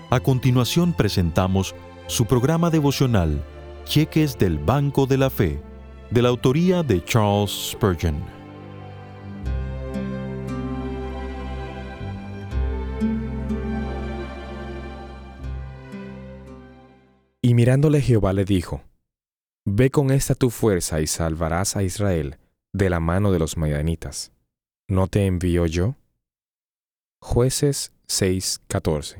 A continuación presentamos su programa devocional, Cheques del Banco de la Fe, de la autoría de Charles Spurgeon. Y mirándole Jehová le dijo: Ve con esta tu fuerza y salvarás a Israel de la mano de los madianitas. ¿No te envío yo? Jueces 6:14.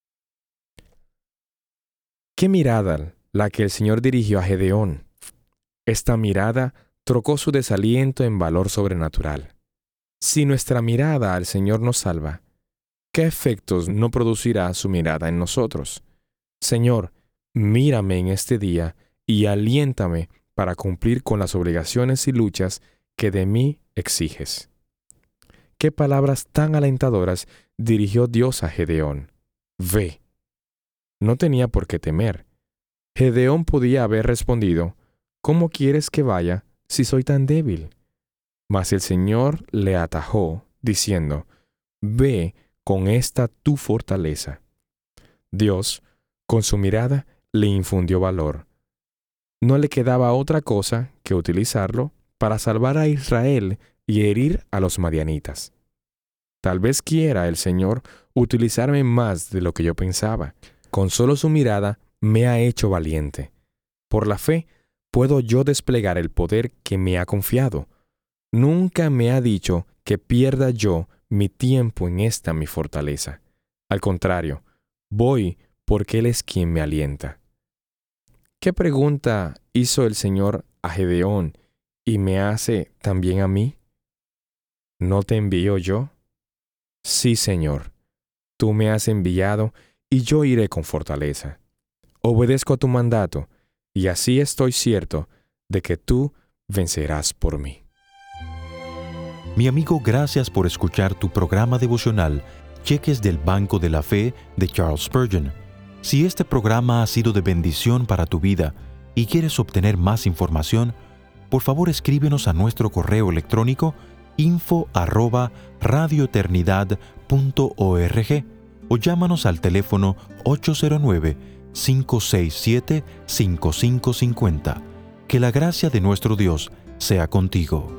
Qué mirada la que el Señor dirigió a Gedeón. Esta mirada trocó su desaliento en valor sobrenatural. Si nuestra mirada al Señor nos salva, ¿qué efectos no producirá su mirada en nosotros? Señor, mírame en este día y aliéntame para cumplir con las obligaciones y luchas que de mí exiges. Qué palabras tan alentadoras dirigió Dios a Gedeón. Ve. No tenía por qué temer. Gedeón podía haber respondido: ¿Cómo quieres que vaya si soy tan débil? Mas el Señor le atajó, diciendo: Ve con esta tu fortaleza. Dios, con su mirada, le infundió valor. No le quedaba otra cosa que utilizarlo para salvar a Israel y herir a los madianitas. Tal vez quiera el Señor utilizarme más de lo que yo pensaba. Con solo su mirada me ha hecho valiente. Por la fe puedo yo desplegar el poder que me ha confiado. Nunca me ha dicho que pierda yo mi tiempo en esta mi fortaleza. Al contrario, voy porque Él es quien me alienta. ¿Qué pregunta hizo el Señor a Gedeón y me hace también a mí? ¿No te envío yo? Sí, Señor, tú me has enviado y yo iré con fortaleza. Obedezco a tu mandato y así estoy cierto de que tú vencerás por mí. Mi amigo, gracias por escuchar tu programa devocional, Cheques del Banco de la Fe, de Charles Spurgeon. Si este programa ha sido de bendición para tu vida y quieres obtener más información, por favor escríbenos a nuestro correo electrónico info@radioeternidad.org o llámanos al teléfono 809-567-5550. Que la gracia de nuestro Dios sea contigo.